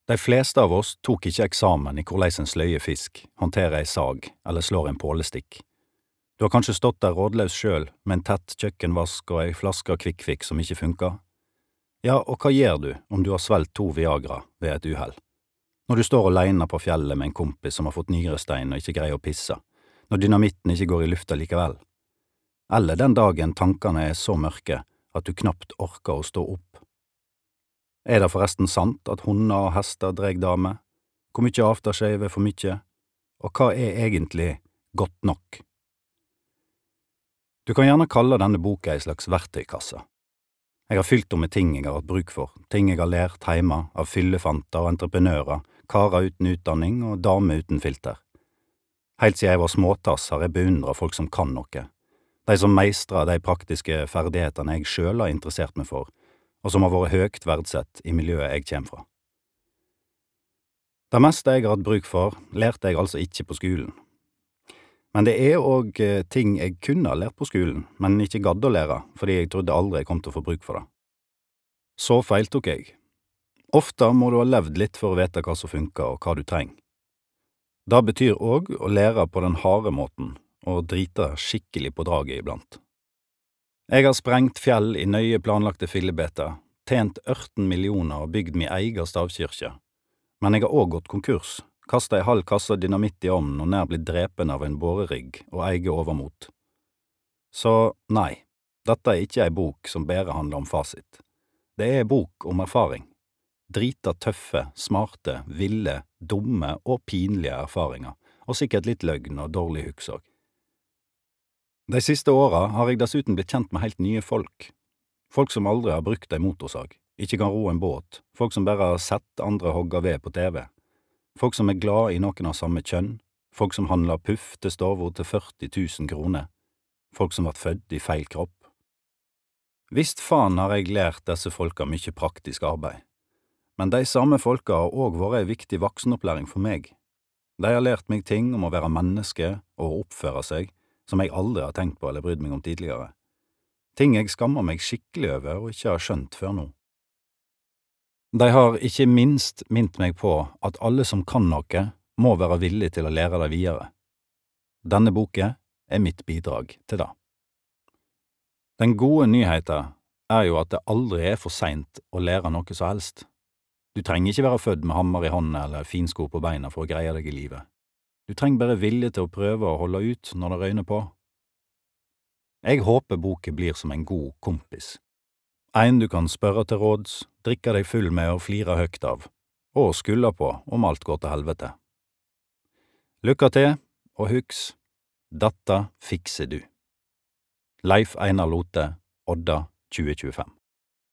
De fleste av oss tok ikke eksamen i hvordan en sløyer fisk, håndterer ei sag eller slår en pålestikk. Du har kanskje stått der rådløs selv med en tett kjøkkenvask og ei flaske kvikkfikk som ikke funker. Ja, og hva gjør du om du har svelgt 2 Viagra ved et uhell? Når du står alene på fjellet med en kompis som har fått nyrestein og ikke greier å pisse, når dynamitten ikke går i lufta likevel? Eller den dagen tankene er så mørke at du knapt orker å stå opp? Er det forresten sant at hunder og hester dreg damer? Hvor mye avtarskeiv er for mye? Og hva er egentlig godt nok? Du kan gjerne kalle denne boka en slags verktøykasse. Jeg har fylt med ting jeg har hatt bruk for, ting jeg har lært hjemme av fyllefanter og entreprenører, karer uten utdanning og damer uten filter. Helt siden jeg var småtass har jeg beundret folk som kan noe. De som meistrer de praktiske ferdighetene jeg selv har interessert meg for, og som har vært høyt verdsett i miljøet jeg kommer fra. Det meste jeg har hatt bruk for, lærte jeg altså ikke på skolen. Men det er også ting jeg kunne ha lært på skolen, men ikke gadd å lære, fordi jeg trodde aldri jeg kom til å få bruk for det. Så feil tok jeg. Ofte må du ha levd litt for å vite hva som funker og hva du trenger. Det betyr også å lære på den harde måten, og drite skikkelig på draget iblant. Jeg har sprengt fjell i nøye planlagte fillebeter, tjent 18 millioner og bygd min egen stavkirke. Men jeg har også gått konkurs, kastet en halv kasse dynamitt i ovnen og nær blitt drepen av en bårerigg og eget overmot. Så nei, dette er ikke en bok som bare handler om fasit. Det er en bok om erfaring. Drita tøffe, smarte, ville, dumme og pinlige erfaringer, og sikkert litt løgn og dårlig huks også. De siste årene har jeg dessuten blitt kjent med helt nye folk. Folk som aldri har brukt en motorsag, ikke kan ro en båt, folk som bare har sett andre hogge ved på TV. Folk som er glad i noen av samme kjønn, folk som handler puff til stovor til 40 000 kroner, folk som ble født i feil kropp. Visst faen har jeg lært disse folka mye praktisk arbeid, men de samme folka har også vært en viktig voksenopplæring for meg. De har lært meg ting om å være menneske og oppføre seg, som jeg aldri har tenkt på eller brydd meg om tidligere. Ting jeg skammer meg skikkelig over og ikke har skjønt før nå. De har ikke minst minnet meg på at alle som kan noe, må være villig til å lære det videre. Denne boka er mitt bidrag til det. Den gode nyheten er jo at det aldri er for sent å lære noe som helst. Du trenger ikke være født med hammer i hånda eller finsko på beina for å greie deg i livet. Du trenger bare vilje til å prøve å holde ut når det røyner på. Jeg håper boka blir som en god kompis. En du kan spørre til råds, drikke deg full med og flire høyt av, og skylde på om alt går til helvete. Lykke til, og husk, dette fikser du. Leif Einar Lothe, Odda 2025.